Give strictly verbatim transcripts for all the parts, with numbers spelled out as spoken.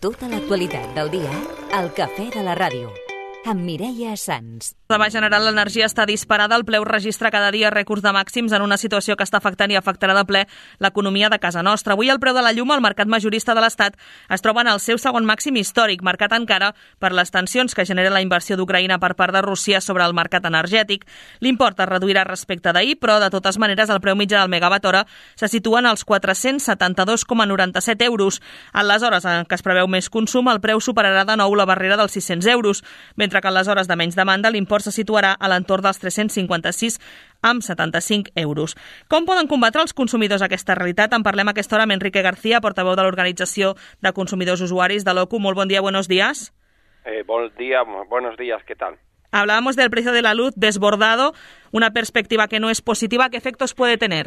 Tota l'actualitat del dia al Cafè de la Ràdio, amb Mireia Sans. De base general, l'energia està disparada, el preu registra cada dia rècords de màxims en una situació que està afectant i afectarà de ple l'economia de casa nostra. Avui el preu de la llum al mercat majorista de l'Estat es troba en el seu segon màxim històric, marcat encara per les tensions que genera la inversió d'Ucraïna per part de Rússia sobre el mercat energètic. L'import es reduirà respecte d'ahir, però de totes maneres el preu mitjà del megawatt hora se situa en els quatre-cents setanta-dos coma noranta-set euros. En les hores en què es preveu més consum, el preu superarà de nou la barrera dels sis-cents euros, mentre que en les hores de menys demanda l'import se situarà a l'entorn dels tres-cents cinquanta-sis amb setanta-cinc euros. Com poden combatre els consumidors aquesta realitat? En parlem a aquesta hora amb Enrique García, portaveu de l'Organització de Consumidors Usuaris de l'O C U. Molt bon dia, buenos días. Eh, buen día, buenos días, ¿qué tal? Hablábamos del precio de la luz desbordado, una perspectiva que no es positiva. ¿Qué efectos puede tener?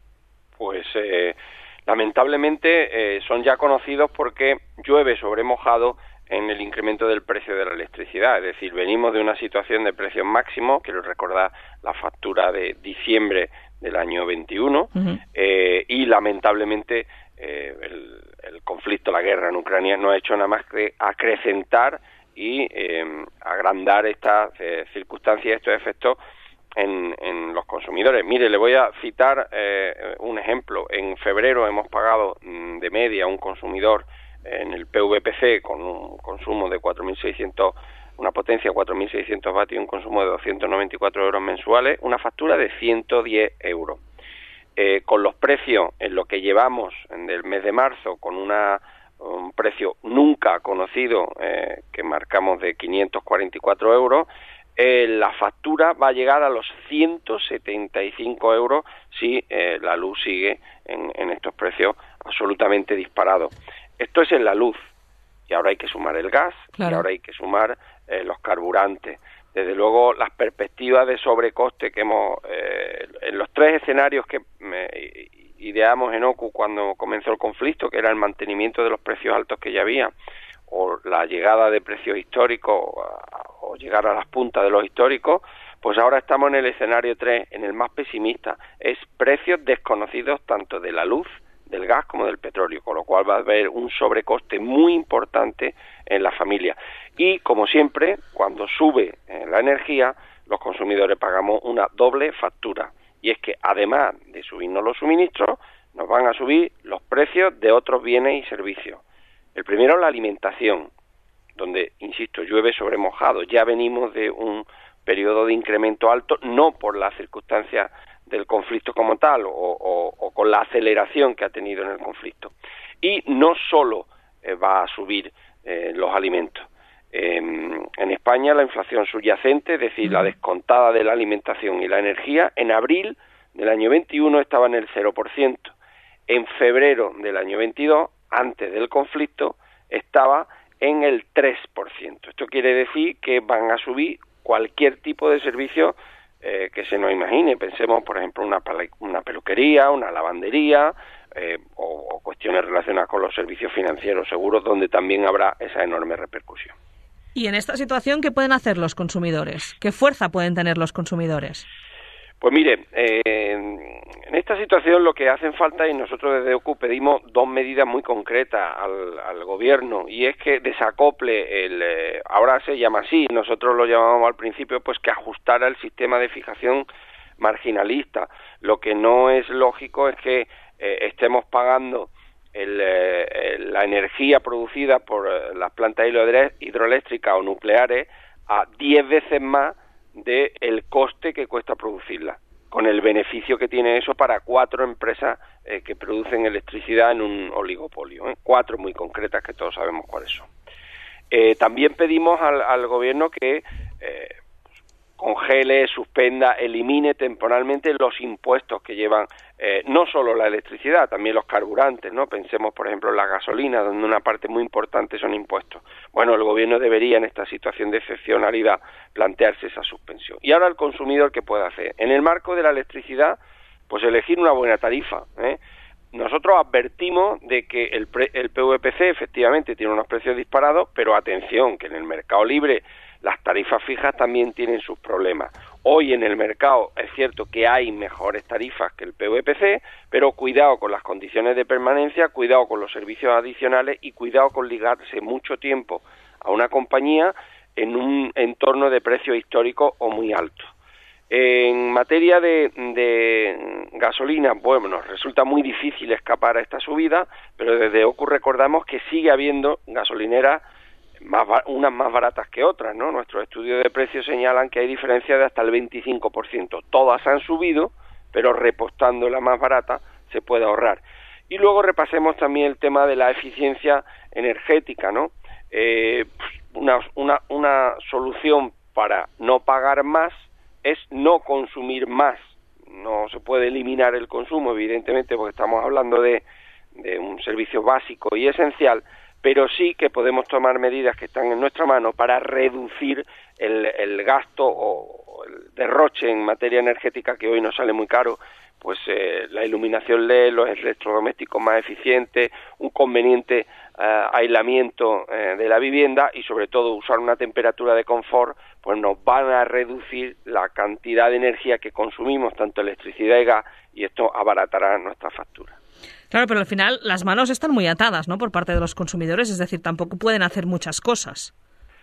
Pues eh, lamentablemente eh, son ya conocidos porque llueve sobre mojado en el incremento del precio de la electricidad. Es decir, venimos de una situación de precios máximos, quiero recordar la factura de diciembre del año veintiuno, uh-huh. eh, y lamentablemente eh, el, el conflicto, la guerra en Ucrania no ha hecho nada más que acrecentar y eh, agrandar estas eh, circunstancias, estos efectos en, en los consumidores. Mire, le voy a citar eh, un ejemplo. En febrero hemos pagado mm, de media un consumidor en el P V P C con un consumo de cuatro mil seiscientos, una potencia de cuatro mil seiscientos vatios y un consumo de doscientos noventa y cuatro euros mensuales, una factura de ciento diez euros. Eh, con los precios en lo que llevamos en el mes de marzo, con una un precio nunca conocido eh, que marcamos de quinientos cuarenta y cuatro euros, eh, la factura va a llegar a los ciento setenta y cinco euros si eh, la luz sigue en, en estos precios absolutamente disparados. Esto es en la luz, y ahora hay que sumar el gas, claro. Y ahora hay que sumar eh, los carburantes. Desde luego, las perspectivas de sobrecoste que hemos, eh, en los tres escenarios que eh, ideamos en O C U cuando comenzó el conflicto, que era el mantenimiento de los precios altos que ya había, o la llegada de precios históricos, o, o llegar a las puntas de los históricos, pues ahora estamos en el escenario tres, en el más pesimista. Es precios desconocidos tanto de la luz, del gas como del petróleo, con lo cual va a haber un sobrecoste muy importante en la familia. Y, como siempre, cuando sube eh, la energía, los consumidores pagamos una doble factura. Y es que, además de subirnos los suministros, nos van a subir los precios de otros bienes y servicios. El primero, la alimentación, donde, insisto, llueve sobre mojado. Ya venimos de un periodo de incremento alto, no por las circunstancias del conflicto como tal o, o, o con la aceleración que ha tenido en el conflicto. Y no solo eh, va a subir eh, los alimentos. Eh, en España la inflación subyacente, es decir, uh-huh. la descontada de la alimentación y la energía, en abril del año veintiuno estaba en el cero por ciento. En febrero del año veintidós, antes del conflicto, estaba en el tres por ciento. Esto quiere decir que van a subir cualquier tipo de servicio Eh, que se nos imagine. Pensemos, por ejemplo, una, una peluquería, una lavandería eh, o, o cuestiones relacionadas con los servicios financieros seguros, donde también habrá esa enorme repercusión. Y en esta situación, ¿qué pueden hacer los consumidores? ¿Qué fuerza pueden tener los consumidores? Pues mire, eh, en esta situación lo que hacen falta, y nosotros desde O C U pedimos dos medidas muy concretas al, al gobierno, y es que desacople el, eh, ahora se llama así, nosotros lo llamábamos al principio, pues que ajustara el sistema de fijación marginalista. Lo que no es lógico es que eh, estemos pagando el, eh, la energía producida por eh, las plantas hidroeléctricas o nucleares a diez veces más de el coste que cuesta producirla, con el beneficio que tiene eso para cuatro empresas eh, que producen electricidad en un oligopolio, ¿eh? cuatro muy concretas que todos sabemos cuáles son. Eh, también pedimos al, al gobierno que eh, congele, suspenda, elimine temporalmente los impuestos que llevan eh, no solo la electricidad, también los carburantes, ¿no? Pensemos, por ejemplo, en la gasolina, donde una parte muy importante son impuestos. Bueno, el gobierno debería, en esta situación de excepcionalidad, plantearse esa suspensión. Y ahora el consumidor, ¿qué puede hacer? En el marco de la electricidad, pues elegir una buena tarifa, ¿eh? Nosotros advertimos de que el, pre, el P V P C efectivamente tiene unos precios disparados, pero atención, que en el mercado libre las tarifas fijas también tienen sus problemas. Hoy en el mercado es cierto que hay mejores tarifas que el P V P C, pero cuidado con las condiciones de permanencia, cuidado con los servicios adicionales y cuidado con ligarse mucho tiempo a una compañía en un entorno de precios históricos o muy altos. En materia de, de gasolina, bueno, nos resulta muy difícil escapar a esta subida, pero desde O C U recordamos que sigue habiendo gasolineras más unas más baratas que otras, ¿no? Nuestros estudios de precios señalan que hay diferencias de hasta el veinticinco por ciento. Todas han subido, pero repostando la más barata se puede ahorrar. Y luego repasemos también el tema de la eficiencia energética, ¿no? Eh, una, una, una solución para no pagar más es no consumir más. No se puede eliminar el consumo, evidentemente, porque estamos hablando de, de un servicio básico y esencial, pero sí que podemos tomar medidas que están en nuestra mano para reducir el, el gasto o el derroche en materia energética, que hoy nos sale muy caro, pues eh, la iluminación L E D, los electrodomésticos más eficientes, un conveniente eh, aislamiento eh, de la vivienda y sobre todo usar una temperatura de confort, pues nos van a reducir la cantidad de energía que consumimos, tanto electricidad y gas, y esto abaratará nuestra factura. Claro, pero al final las manos están muy atadas, ¿no?, por parte de los consumidores, es decir, tampoco pueden hacer muchas cosas.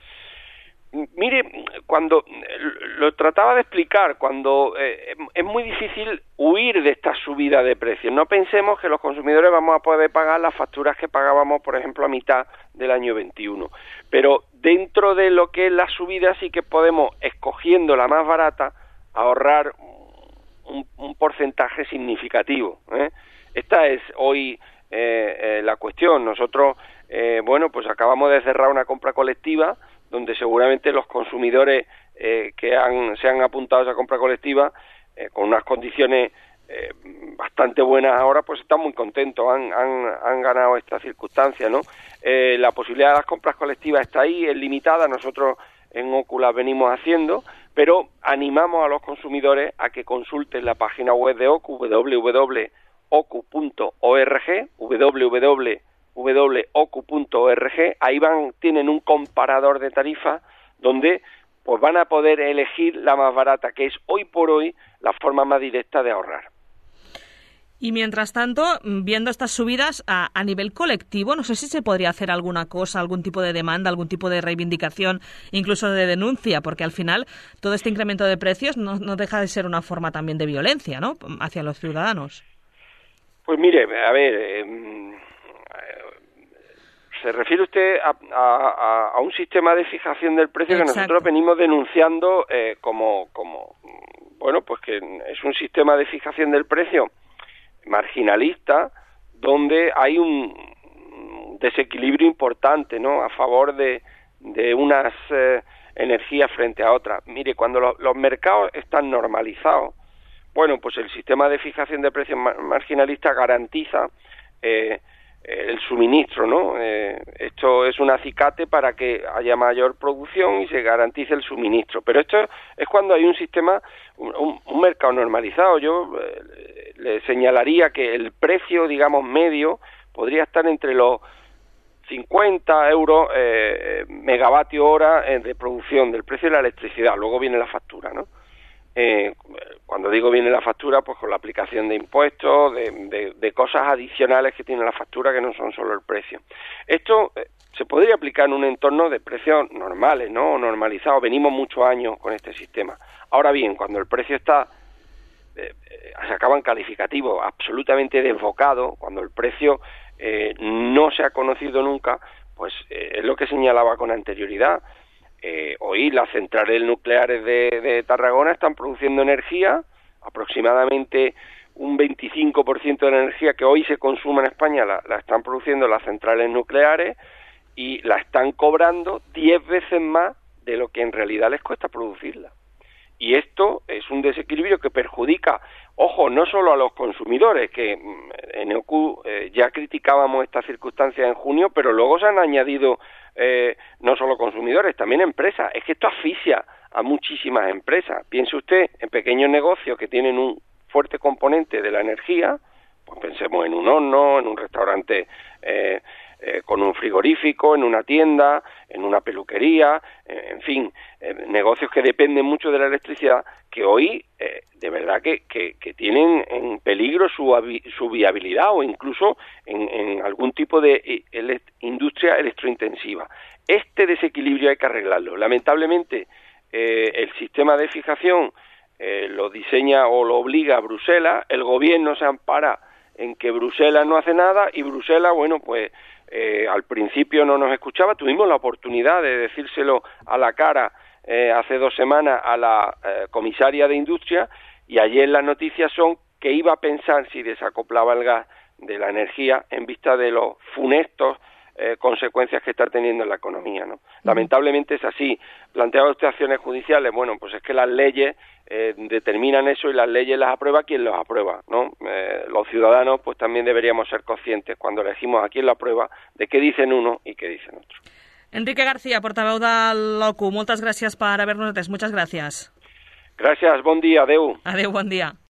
Mire, cuando lo trataba de explicar, cuando eh, es muy difícil huir de esta subida de precios. No pensemos que los consumidores vamos a poder pagar las facturas que pagábamos, por ejemplo, a mitad del año veintiuno. Pero dentro de lo que es la subida sí que podemos, escogiendo la más barata, ahorrar un, un porcentaje significativo, ¿eh? Esta es hoy eh, eh, la cuestión. Nosotros, eh, bueno, pues acabamos de cerrar una compra colectiva donde seguramente los consumidores eh, que han, se han apuntado a esa compra colectiva eh, con unas condiciones eh, bastante buenas ahora, pues están muy contentos, han, han, han ganado esta circunstancia, ¿no? Eh, la posibilidad de las compras colectivas está ahí, es limitada, nosotros en O C U la venimos haciendo, pero animamos a los consumidores a que consulten la página web de O C U, doble u doble u doble u punto o c u punto org, doble u doble u doble u punto o c u punto org. Ahí van, tienen un comparador de tarifas donde pues van a poder elegir la más barata, que es hoy por hoy la forma más directa de ahorrar. Y mientras tanto, viendo estas subidas a, a nivel colectivo, no sé si se podría hacer alguna cosa, algún tipo de demanda, algún tipo de reivindicación, incluso de denuncia, porque al final todo este incremento de precios no, no deja de ser una forma también de violencia, ¿no?, hacia los ciudadanos. Pues mire, a ver, eh, se refiere usted a, a, a un sistema de fijación del precio. Exacto. Que nosotros venimos denunciando eh, como, como, bueno, pues que es un sistema de fijación del precio marginalista, donde hay un desequilibrio importante, ¿no?, a favor de, de unas eh, energías frente a otras. Mire, cuando lo, los mercados están normalizados, bueno, pues el sistema de fijación de precios marginalista garantiza eh, el suministro, ¿no? Eh, esto es un acicate para que haya mayor producción y se garantice el suministro. Pero esto es cuando hay un sistema, un, un mercado normalizado. Yo eh, le señalaría que el precio, digamos, medio podría estar entre los cincuenta euros eh, megavatio hora de producción del precio de la electricidad. Luego viene la factura, ¿no? Eh, cuando digo viene la factura, pues con la aplicación de impuestos, de, de, de cosas adicionales que tiene la factura que no son solo el precio. Esto eh, se podría aplicar en un entorno de precios normales, ¿no?, o normalizados. Venimos muchos años con este sistema. Ahora bien, cuando el precio está, eh, eh, se acaban calificativos absolutamente desbocados, cuando el precio eh, no se ha conocido nunca, pues eh, es lo que señalaba con anterioridad. Eh, hoy las centrales nucleares de, de Tarragona están produciendo energía, aproximadamente un veinticinco por ciento de la energía que hoy se consume en España la, la están produciendo las centrales nucleares y la están cobrando diez veces más de lo que en realidad les cuesta producirla. Y esto es un desequilibrio que perjudica, ojo, no solo a los consumidores, que en O C U eh, ya criticábamos esta circunstancia en junio, pero luego se han añadido eh, no solo consumidores, también empresas. Es que esto asfixia a muchísimas empresas. Piense usted en pequeños negocios que tienen un fuerte componente de la energía, pues pensemos en un horno, en un restaurante eh, eh, con un frigorífico, en una tienda, en una peluquería, en fin, eh, negocios que dependen mucho de la electricidad, que hoy eh, de verdad que, que, que tienen en peligro su, su viabilidad o incluso en, en algún tipo de ele industria electrointensiva. Este desequilibrio hay que arreglarlo. Lamentablemente, eh, el sistema de fijación eh, lo diseña o lo obliga a Bruselas, el gobierno se ampara en que Bruselas no hace nada y Bruselas, bueno, pues eh, al principio no nos escuchaba, tuvimos la oportunidad de decírselo a la cara eh, hace dos semanas a la eh, comisaria de Industria y ayer las noticias son que iba a pensar si desacoplaba el gas de la energía en vista de los funestos Eh, consecuencias que está teniendo en la economía, ¿no? Uh-huh. Lamentablemente es así. Planteaba usted acciones judiciales, bueno, pues es que las leyes eh, determinan eso y las leyes las aprueba quien los aprueba, ¿no? Eh, los ciudadanos pues también deberíamos ser conscientes cuando elegimos a quien lo aprueba de qué dicen uno y qué dicen otro. Enrique García, portaveu del O C U, moltes gràcies per haver-nos atès. Muchas gràcies. Gràcies, bon dia, adeu. Adeu, bon dia.